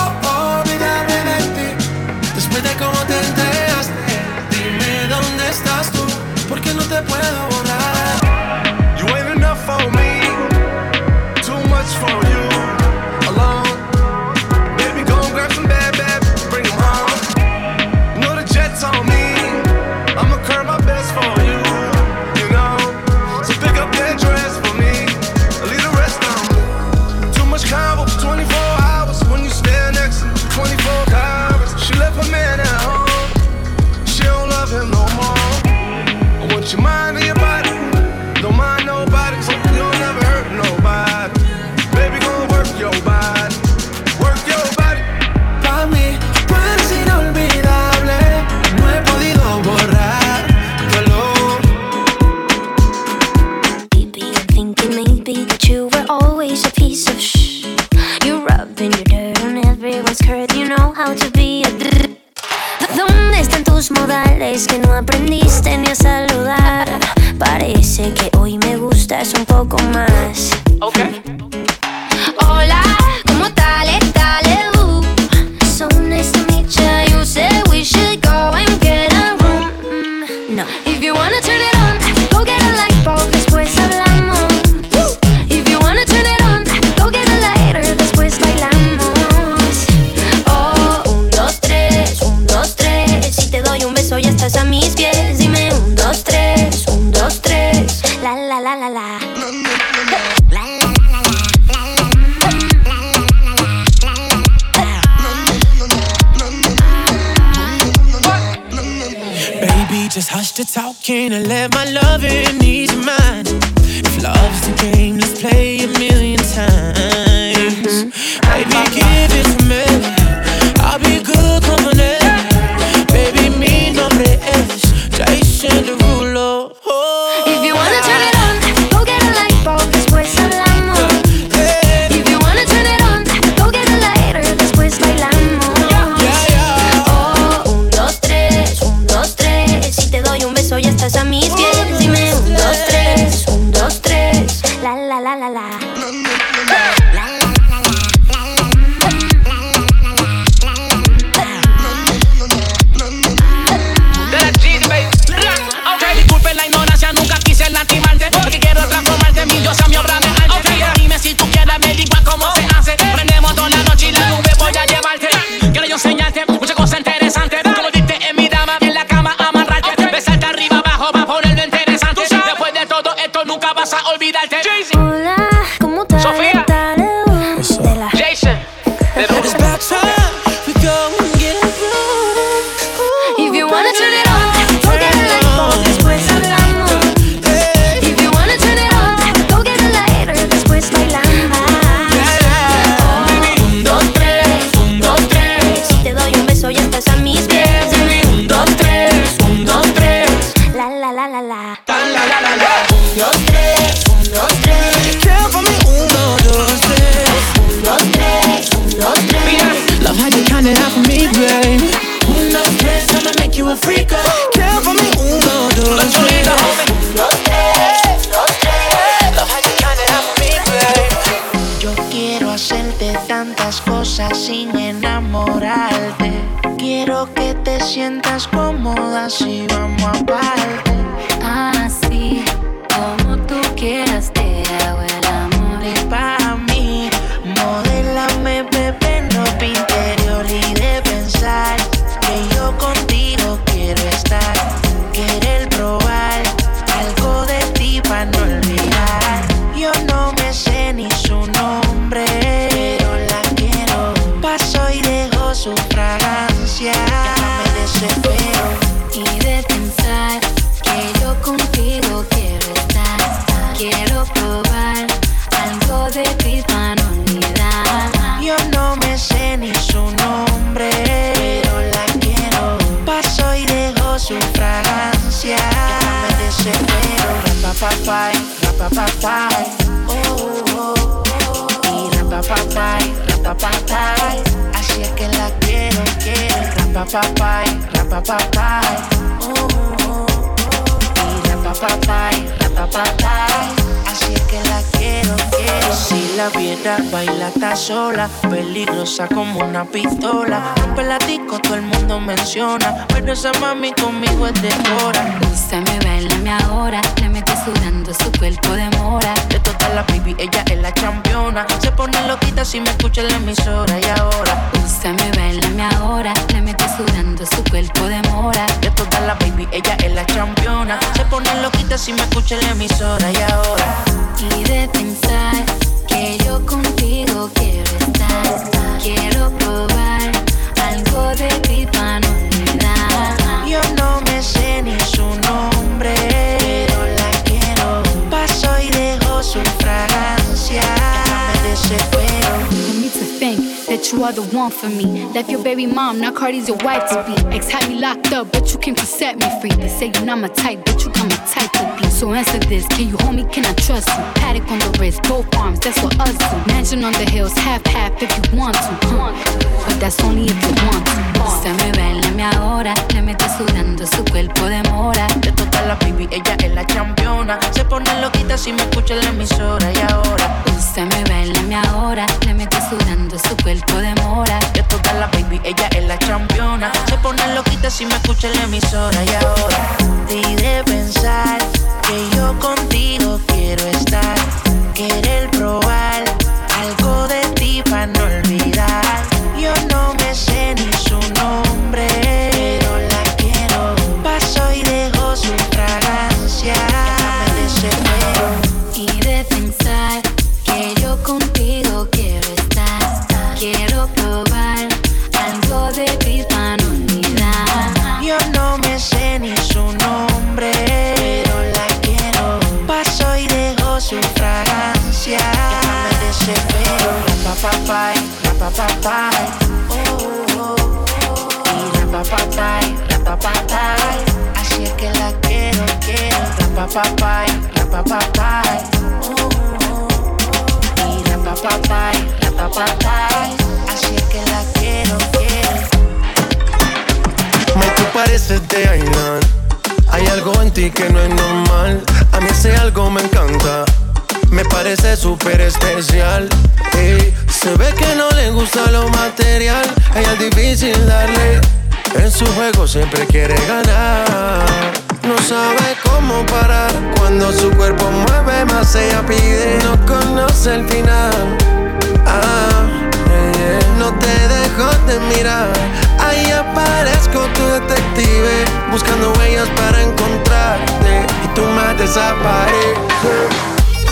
tus modales que no aprendiste ni a saludar. Parece que hoy me gustas un poco más. Okay. Hola, ¿cómo tal? Dale, uh. So nice to meet ya. You said we should go and get a room. Mm, no. If you wanna turn it on, go get a light bulb, después hablamos. If you wanna turn it on, go get a lighter, después bailamos. Oh, un, dos, tres, un, dos, tres. Si te doy un beso ya estás a mis pies. Dime un, dos, tres, un, dos, tres. La, la, la, la, la. Baby, just hush the talking and let my loving ease your mind. If love's the game, let's play a million times. Baby, give it to me. I'll be good company. Baby, mi nombre es Jason Derulo. Oh. If you wanna turn it on, go get a light bulb, después hablamos. If you wanna turn it on, go get a lighter, después bailamos. Oh, un, dos, tres, un, dos, tres. Si te doy un beso ya estás a mis pies. Dime un, dos, tres, un, dos, tres. La, la, la, la, la. Disculpen la ignorancia, nunca quise lastimarte. Porque quiero transformarte, mi diosa, mi obra de arte. Okay. Dime si tú quieres, me digas cómo se hace. Prendemos toda la noche y la nube voy a llevarte. Quiero yo enseñarte muchas cosas interesantes. Como diste en mi dama, en la cama amarrarte. Okay. Besarte arriba, abajo, va a ponerlo interesante. Después de todo esto, nunca vas a olvidarte. Hola, ¿cómo tal? Sofía. Jason. It's about time we go and get a room. If you wanna turn it on, go get a light bulb, después hablamos. If you wanna turn it on, go get a lighter, después bailamos. Un, dos, tres, un, dos, tres. Si te doy un beso ya estás a mis pies. Un, dos, tres, un, dos, tres. La, la, la, la, la. Un, dos, tres, un, dos, tres. Care for me, uno, dos, tres. Un, dos, tres, un, dos, tres. Love how you count it out for me, babe. Uno, tres, I'ma make you a freak. Care for me, uno, dos, tres. Dos, tres, dos, tres. Love how you count it out for me, babe. Yo quiero hacerte tantas cosas sin enamorarte. Quiero que te sientas cómoda si vamos aparte. Así como tú quieras te hago el amor. Y pa' mí, modélame, bebé, en ropa interior y de pensar que yo contigo quiero estar. Querer probar algo de ti pa' no olvidar. Yo no me sé ni su nombre, pero la quiero. Paso y dejo su fragancia. Ya no me desespero. Y de pensar que yo contigo quiero estar. Quiero probar algo de ti para no olvidar. Yo no me sé ni su nombre, pero la quiero. Paso y dejo su fragancia. Ya no me desespero. Rapapapay, rapapapay. Oh, oh, oh. Y rapapapay, rapapapay. Así es que la quiero, quiero. Rapapapay, rapapapay. Oh, oh, oh. Y rapapapay, rapapapay. Así es que la quiero, quiero. Si la viera, baila está sola, peligrosa como una pistola. Rompe la disco, todo el mundo menciona, pero esa mami conmigo es de hora. Úsame, bailame ahora, le meto sudando su cuerpo de mora. De todas las baby, ella es la campeona. Se pone loquita si me escucha en la emisora. Y ahora, úsame, bailame ahora, le meto sudando su cuerpo de mora. De todas las baby, ella es la campeona. Se pone loquita si me escucha en la emisora. Y ahora, y de pensar que yo contigo quiero estar. Quiero probar algo de ti para no olvidar. Yo no me sé ni su nombre, pero la quiero. Paso y dejo su fragancia. Ya no me desespero. No need to think. that you are the one for me. Left your baby mom, now Cardi's your wife to be. Ex had me locked up, but you came to set me free. They say you're not my type, but you got my type to be. So answer this, can you hold me, can I trust you? Paddock on the wrist, both arms, that's what us do. Mansion on the hills, half-half if you want to, huh? But that's only if you want to. Se me bailame ahora, le mete sudando su cuerpo de mora. De toda la baby, ella es la campeona. Se pone loquita si me escucha en la emisora. Y ahora, se me bailame ahora, le mete sudando su cuerpo de mora. De toda la baby, ella es la campeona. Se pone loquita si me escucha en la emisora. Y ahora, y de pensar que yo contigo quiero estar, querer probar algo de ti para no olvidar. Yo no me sé ni su nombre, pero la quiero. Paso y dejo su fragancia, me desespero. Y de pensar que yo contigo quiero estar, quiero probar algo de ti para no olvidar. Yo no me sé ni su nombre, pero la quiero. Paso y dejo su fragancia, me desespero. Rapapapay, rapapapay, oh, oh, oh. Y rapapapay, rapapapay, así es que la quiero, quiero. Rapapapay, rapapapay, oh, oh, oh. Y rapapapay, rapapapay, así es que la quiero, quiero. Me tú pareces de Ailan. Hay algo en ti que no es normal. A mí ese algo me encanta. Me parece súper especial. Ey, se ve que no le gusta lo material. Ella es difícil darle. En su juego siempre quiere ganar. No sabe cómo parar. Cuando su cuerpo mueve más ella pide. No conoce el final. Ah, yeah, yeah. No te dejo de mirar. Ahí aparezco tu detective, buscando huellas para encontrarte. Y tú más desapareces.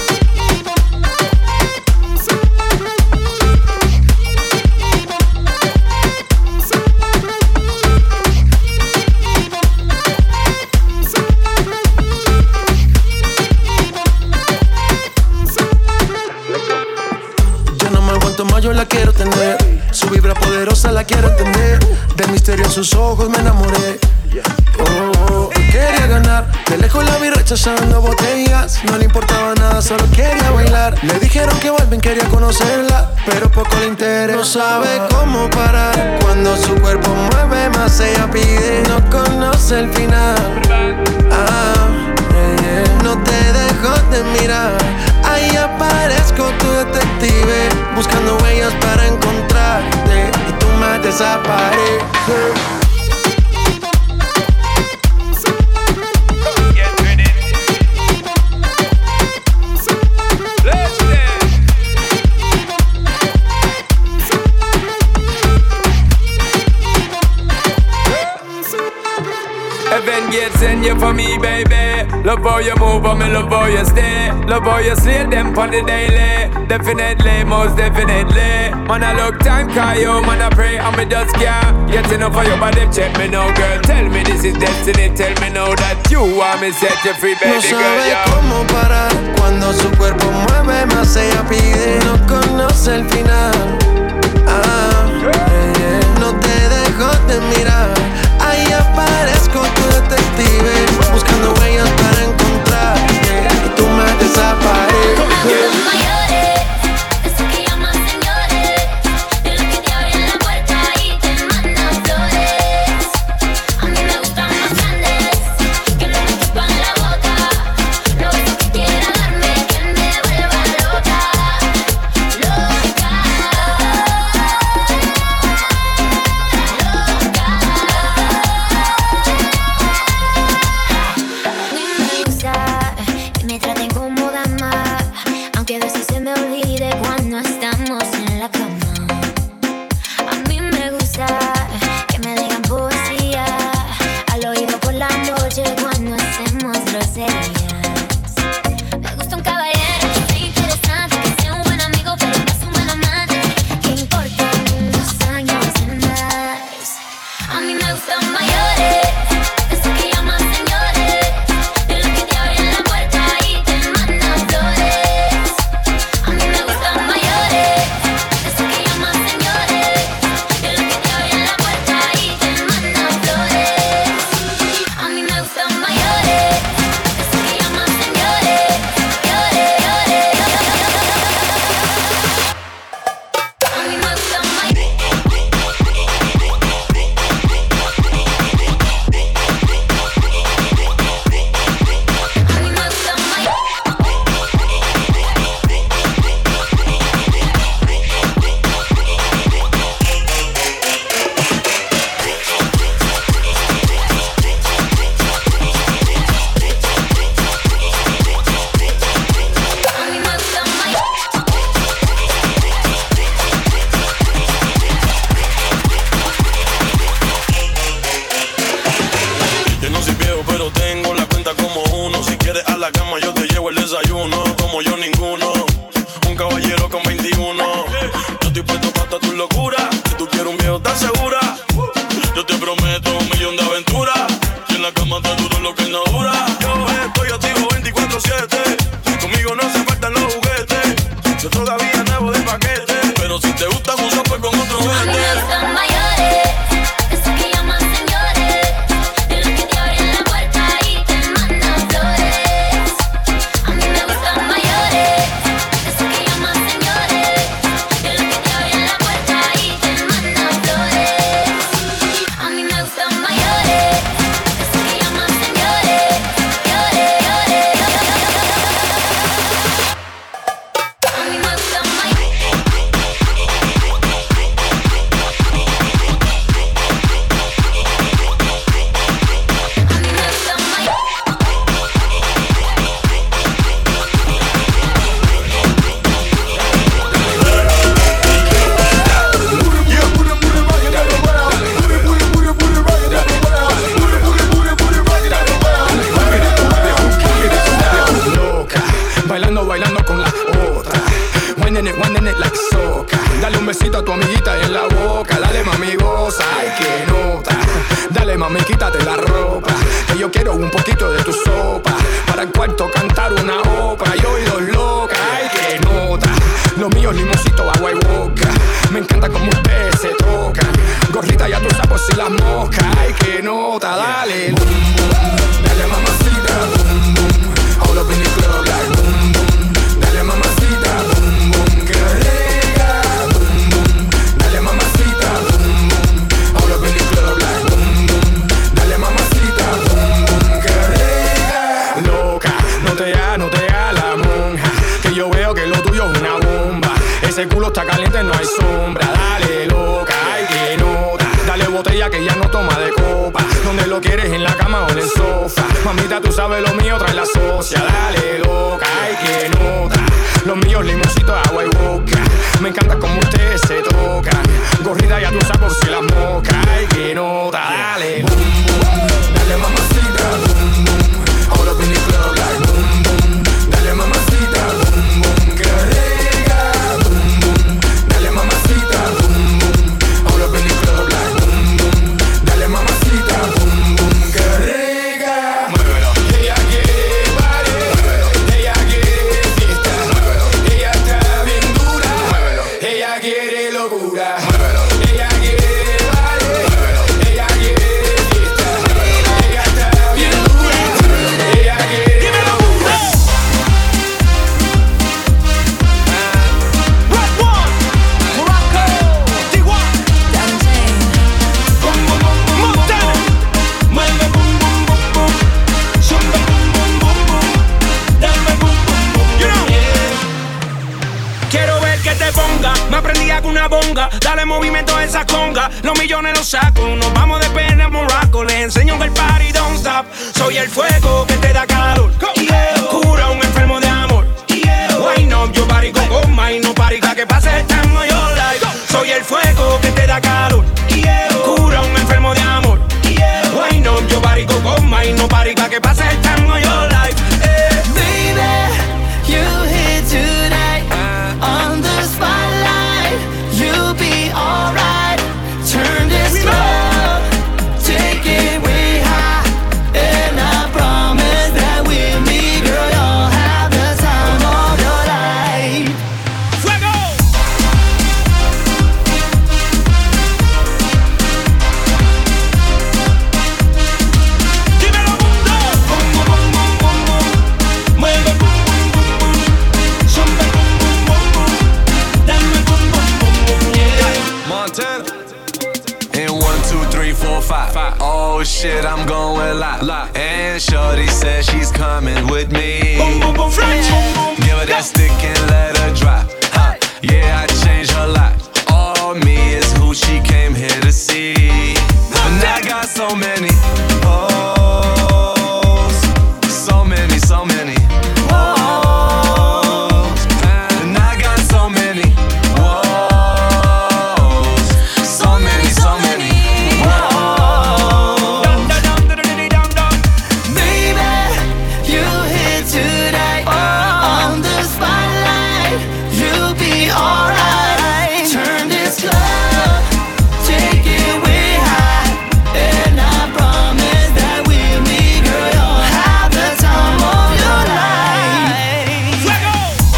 Yo la quiero tener, su vibra poderosa la quiero entender. Del misterio en sus ojos me enamoré. Oh, oh, quería ganar, de lejos la vi rechazando botellas. No le importaba nada, solo quería bailar. Le dijeron que vuelven, quería conocerla, pero poco le interesa. No sabe cómo parar, cuando su cuerpo mueve más ella pide. No conoce el final. Ah, yeah, yeah. No te dejo de mirar. Ahí aparezco tu detective, buscando huellas para encontrarte. Y tú más desapareces. Heaven gates send you for me, baby. Love how you move, and me love how you stay. Love how you slay them on the daily. Definitely, most definitely. Man, I look time, call you, man, I pray, and me just can't get enough of your body. Check me now, girl. Tell me this is destiny. Tell me now that you want me set you free, baby no girl. No sabe yeah. cómo parar. Cuando su cuerpo mueve más ella pide. No conoce el final. Ah, yeah, yeah. No te dejo de mirar. Ahí aparezco tu detective, buscando huellas para encontrarte. Y tú más desapareces. besito a tu amiguita en la boca. Dale mami goza, ay que nota. Dale mami quítate la ropa, que yo quiero un poquito de tu sopa. Para el cuarto cantar una ópera y oídos locas, ay que nota. Lo mío es limoncito, agua y boca. Me encanta como ustedes se tocan. Gorrita ya tú sabes si las moscas, ay que nota. Dale boom boom, dale mamacita boom boom. All up in the club like boom boom. Dale mamacita boom boom, que rica boom boom. Dale mamacita boom boom. All up in the club like boom boom. Dale mamacita boom boom, que rica. Loca, no te hagas, no te hagas la monja, que yo veo que lo tuyo es una bomba. Ese culo está caliente, no hay sombra. Dale loca, ay que nota. Dale botella que ya no toma de copa. Donde lo quieres, en la cama o en el sofá. Mamita, tú sabes lo mío, trae la socia. Dale loca, ay que nota. Los míos limoncitos, agua y boca. Me encanta como ustedes se tocan. Gorrita ya tú sabes por si las moscas. Ay que nota, dale boom boom. Dale mamacita boom boom. All up in the club like boom boom. Dale mamacita boom boom, que rica boom boom. Dale mamacita boom boom. All up in the club like boom boom. Dale mamacita boom boom, que rica. Muévelo. Ella quiere party, muévelo. Ella quiere fiesta, muévelo. Ella está bien dura, muévelo. Ella quiere locura, muévelo. Ella quiere party, muévelo. Ella quiere fiesta, muévelo. Ella está bien dura, muévelo. Ella quiere locura. Red One, Morocco, D one, boom boom boom boom, Montana, mueve boom boom boom boom, zumba boom boom boom boom, dame boom boom boom, you know. Quiero ver que te ponga, me aprendí con una bonga, dale movimiento a esa conga, los millones los saco, nos vamos de pena a Morocco, les enseño que el party don't stop, soy el fuego que te da calor, yeah. Cura un enfermo de amor, yeah. Why not, yo parico con my, no parica que pase el tango yo life, soy el fuego que te da calor, yeah. Cura un enfermo de amor, yeah. Why not, yo parico con my, no parica que pase el tango yo life, eh. Baby, you here tonight on the spotlight. You'll be alright. Turn this club, take it way high, and I promise that with me, girl, you'll have the time of your life. Fuego. Dímelo mundo. Boom boom boom boom boom boom. Mueve boom boom boom boom. Zumba boom boom boom boom. Dame boom boom boom boom, yeah. Montana. In one, two, three, four, five. Oh shit, I'm going live. And shorty says she's coming with me. Boom boom boom, flash. Boom boom. Give her that stick and let her drop. Huh. Yeah, I changed her life. All me is who she came here to see. And I got so many hoes, so many, so many hoes. And I got so many woes, so many, so many woes. Baby, you here tonight on the spotlight. You'll be alright. Turn this club, take it way high, and I promise that with me, girl, you'll have the time of your life. Fuego.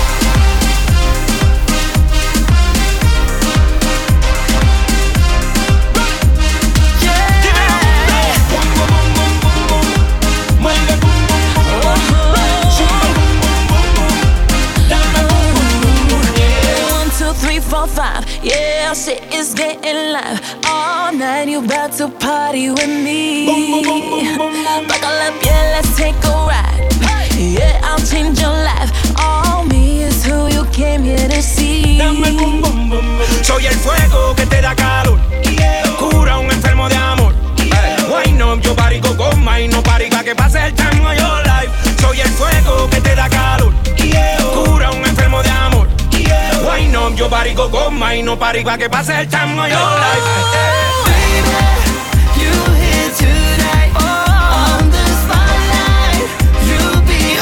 Mueve boom boom boom boom. Zumba boom boom boom boom. Dame boom boom boom boom, yeah. One, two, three, four, five. Yeah, shit is getting live. All night you about to party with me. Buckle up, yeah, let's take a ride. Yeah, I'll change your life. All me is who you came here to see. Dame boom boom boom boom. Soy el fuego que te da calor, yeah. Cura un enfermo de amor, yeah. Why not, yo parico con my, no parica que pase el tango yo life. Soy el fuego que te da calor, yeah. Cura un enfermo de amor, yeah. Why not, yo parico con my, no parica que pase el tango yo life, eh. Baby, you here tonight on the spotlight. You'll be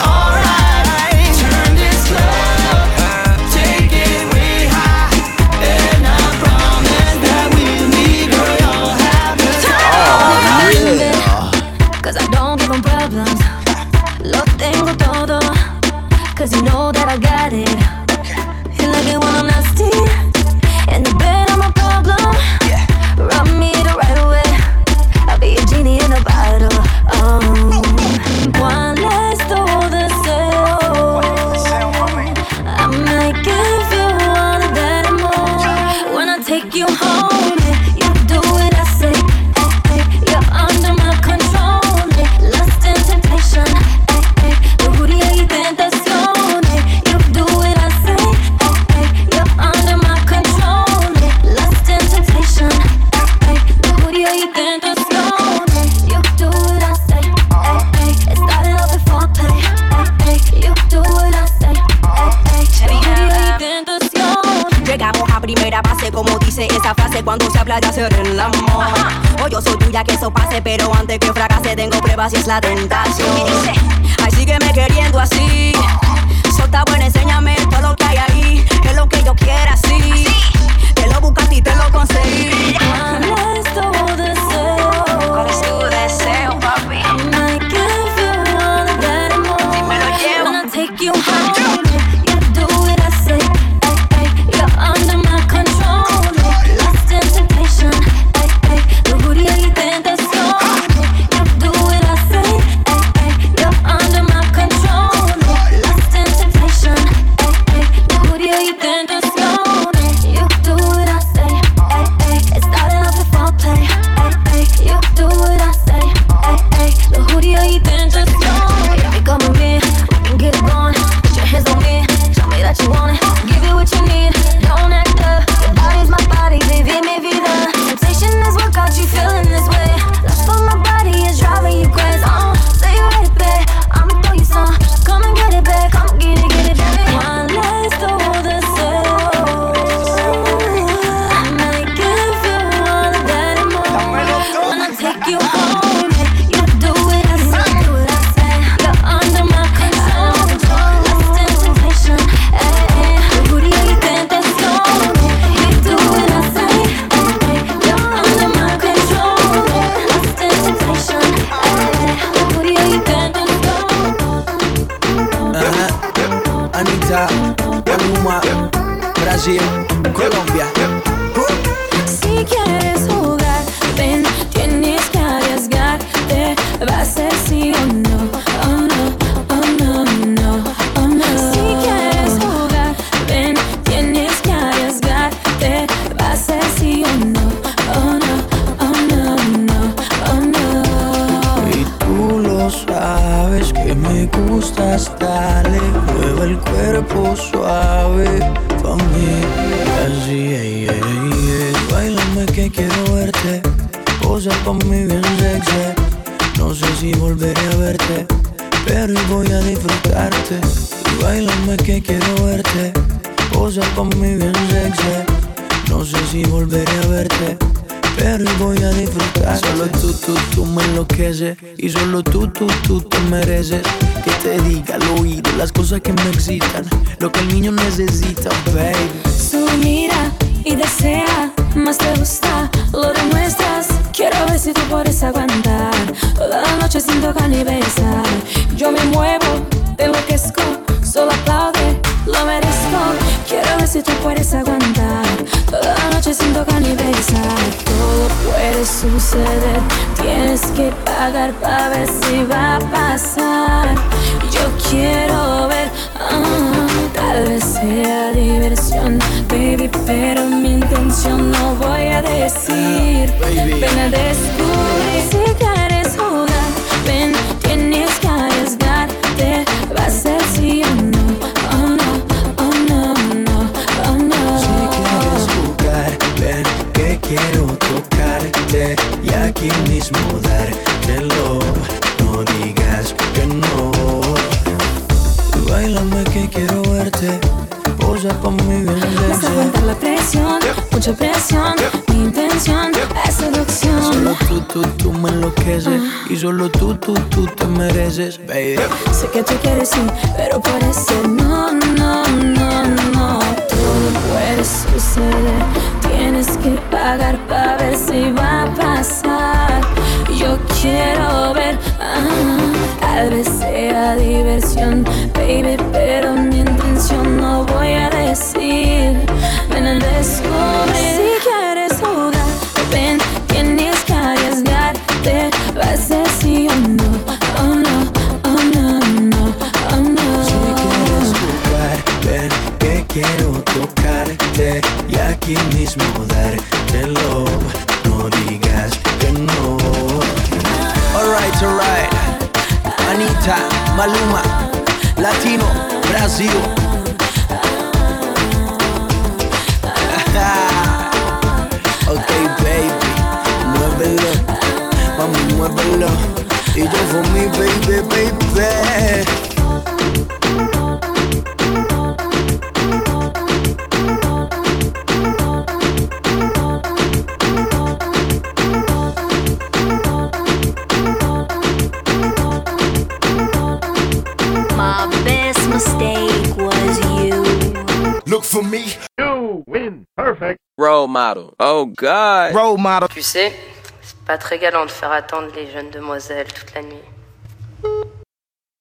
alright. Turn this club, take it way high, and I take you home. You do what I say. You're under my control. Lust and temptation. Lujuria y tentación. You do what I say. You're under my control. Lust and temptation. Lujuria y tentación. You do what I say. It started off with foreplay. You do what I say. Lujuria y tentación. Llegamos a primera base, como dice esa frase cuando se habla de hacer el amor. O yo soy tuya, que eso pase, pero antes que fracase tengo pruebas y es la tentación. Ay, sígueme queriendo así. Solta buena, enséñame todo lo que hay ahí. Es lo que yo quiera, sí. Te lo buscaste y te lo conseguí. ¿Cuál es tu deseo? ¿Cuál es tu deseo, papi? I might give you all of that and more. Si me lo llevo. Wanna take you home. You do what I say. You're under my control. Lust and temptation. Lujuria y tentación. You do what I say. You're under my control. Lust and temptation. Lujuria y tentación. You do what I say. It started off with foreplay. You do what I say. Lujuria y tentación. If you come with me, we can get it going. Put your hands on me. Show me that you want it. Give you what you need. Don't act up. Your body's my body, baby, mi vida. Temptation is what got you feeling this way. Lust for my body is driving you crazy. Uh, say you ready, babe. I'ma throw you some. Come and get it back. Come get it, get it, baby. ¿Cuál es tu deseo? I might give you all of that and more. Wanna take you home. You do what I say. You're under my control. Lust and temptation. Lujuria y tentación. You do what I say. You're under my control. Lust and temptation. Lujuria y tentación. Ajá. Anita, Maluma, Brasil, Colombia. Si quieres jugar, ven, tienes que arriesgarte. Va a ser sí o no, oh no, oh no, no, oh no. Si quieres jugar, ven, tienes que arriesgarte. Va a ser sí o no, oh no, oh no, no, oh no. Y tú lo sabes que me gustas, dale, mueve el cuerpo suave pa' mí. Así, ey, ey, ey, bailame que quiero verte, posa pa' mí bien sexy. No sé si volveré a verte, pero hoy voy a disfrutarte. Y bailame que quiero verte, posa pa' mí bien sexy. No sé si volveré a verte, pero hoy voy a disfrutar. Solo tú, tú, tú me enloqueces. Y solo tú, tú, tú te mereces que te diga al oído las cosas que me excitan, lo que el niño necesita, baby. Solo mira y desea, más te gusta, lo demuestras. Quiero ver si tú puedes aguantar toda la noche sin tocar ni besar. Yo me muevo, te enloquezco, solo aplaude, lo merezco. Quiero ver si tú puedes aguantar toda la noche sin tocar ni besar. Todo puede suceder, tienes que pagar para ver si va a pasar. Yo quiero ver, ah, tal vez sea diversión, baby, pero mi intención no voy a decir. Ven a descubrir si quieres jugar, ven, tienes que arriesgarte. Va a ser sí o no, oh no, oh no, no, oh no. Si quieres jugar, ven que quiero tocarte y aquí mismo dártelo. No digas que no. Bailame que quiero verte, posa pa' mí bien Vas a sexy. aguantar la presión, mucha presión. Mi intención es seducción. Solo tú, tú, tú me enloqueces. Y solo tú, tú, tú te mereces, baby. Sé que tú quieres sí, pero puede ser no, no, no, no. Todo puede suceder, tienes que pagar para ver si va a pasar. Yo quiero ver, ah, tal vez sea diversión, baby, pero mi intención no voy a decir. Ven a descubrir si quieres jugar, ven, tienes que arriesgarte. Va a ser sí o no, oh no, oh no, no, oh no. Si quieres jugar, ven que quiero tocarte y aquí mismo dártelo. dártelo, no digas que no. Alright, alright. Anita, Maluma, Latino, Brasil. Ok, baby, muévelo, mami, muévelo. Y yo for mi baby, baby. My best mistake was you. Look for me. You win perfect. Role model. Oh God. Role model. Tu sais, c'est pas très galant de faire attendre les jeunes demoiselles toute la nuit.